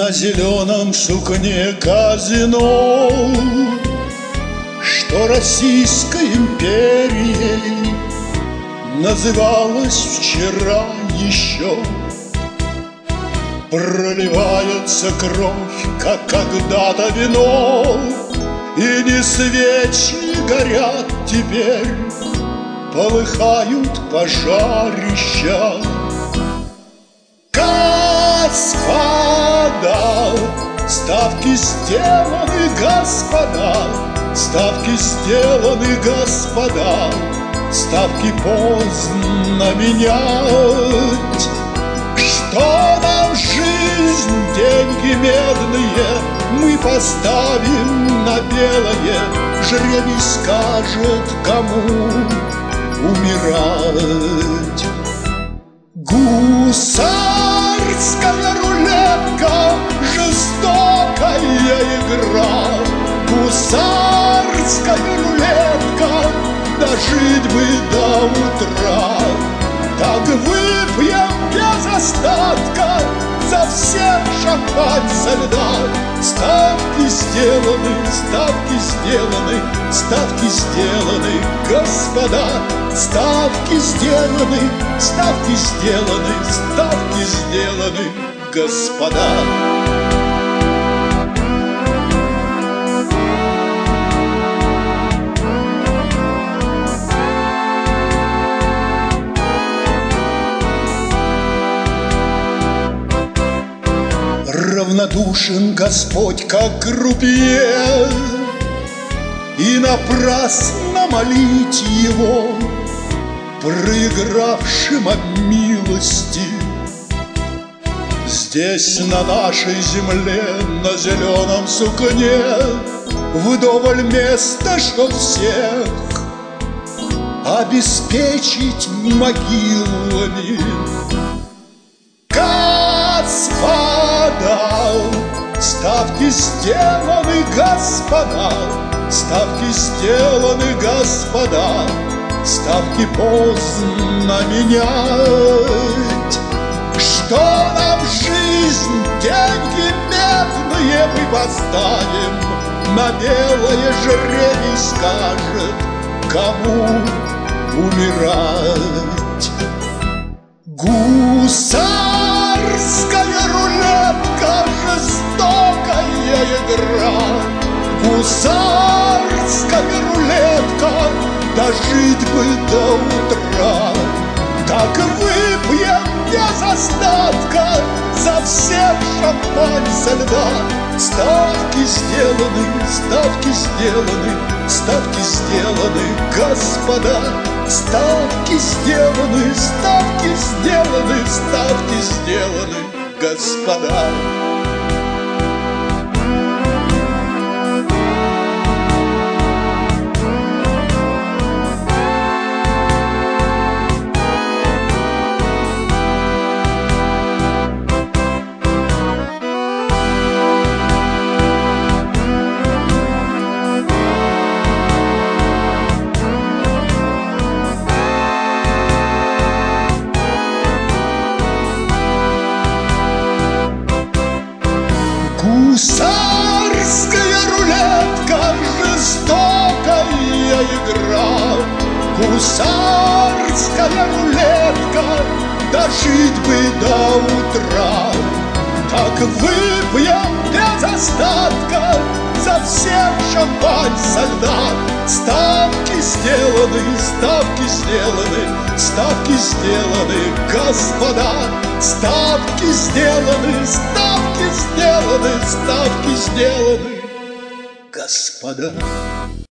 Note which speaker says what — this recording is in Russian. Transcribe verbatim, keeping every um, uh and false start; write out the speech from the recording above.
Speaker 1: На зеленом сукне казино, что Российской империей называлось вчера еще, проливается кровь, как когда-то вино, и не свечи горят теперь, полыхают пожарища. Господа, ставки сделаны, господа, ставки сделаны, господа, ставки поздно менять. Что нам жизнь, деньги медные, мы поставим на белое, жребий скажет, кому умирать. Гусарская рулетка, жестокая игра, гусарская рулетка, дожить бы до утра. Так выпьем без остатка за всех шампань со льда. Ставки сделаны, ставки сделаны, ставки сделаны, господа. Ставки сделаны, ставки сделаны, ставки сделаны, господа. Равнодушен Господь, как крупье, и напрасно молить Его, проигравшим от милости. Здесь, на нашей земле, на зеленом сукне, вдоволь места, чтоб всех обеспечить могилами. Господа, ставки сделаны, господа, ставки сделаны, господа, ставки поздно менять. Что нам жизнь, деньги медные мы поставим, на белое жребий скажет, кому умирать. Гусарская рулетка, жестокая игра, гусарская рулетка, дожить бы до утра. Так выпьем без остатка за всех шампань со льда. Ставки сделаны, ставки сделаны, ставки сделаны, господа. Ставки сделаны, ставки сделаны, ставки сделаны, господа. Гусарская рулетка, жестокая игра, гусарская рулетка, дожить бы до утра. Так выпьем без остатка за всех шампань со льда. Ставки сделаны, ставки сделаны, ставки сделаны, господа. Ставки сделаны, ставки сделаны, ставки сделаны, господа.